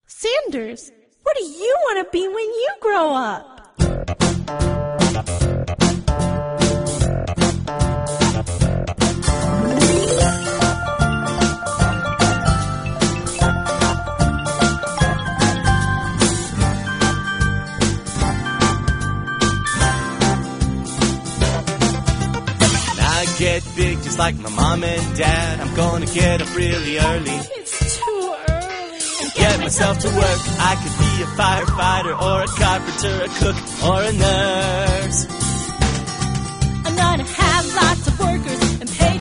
Sanders, what do you want to be when you grow up? Get big just like my mom and dad. I'm gonna get up really early. It's too early. And get myself to work. I could be a firefighter or a carpenter, a cook or a nurse. I'm gonna have lots of workers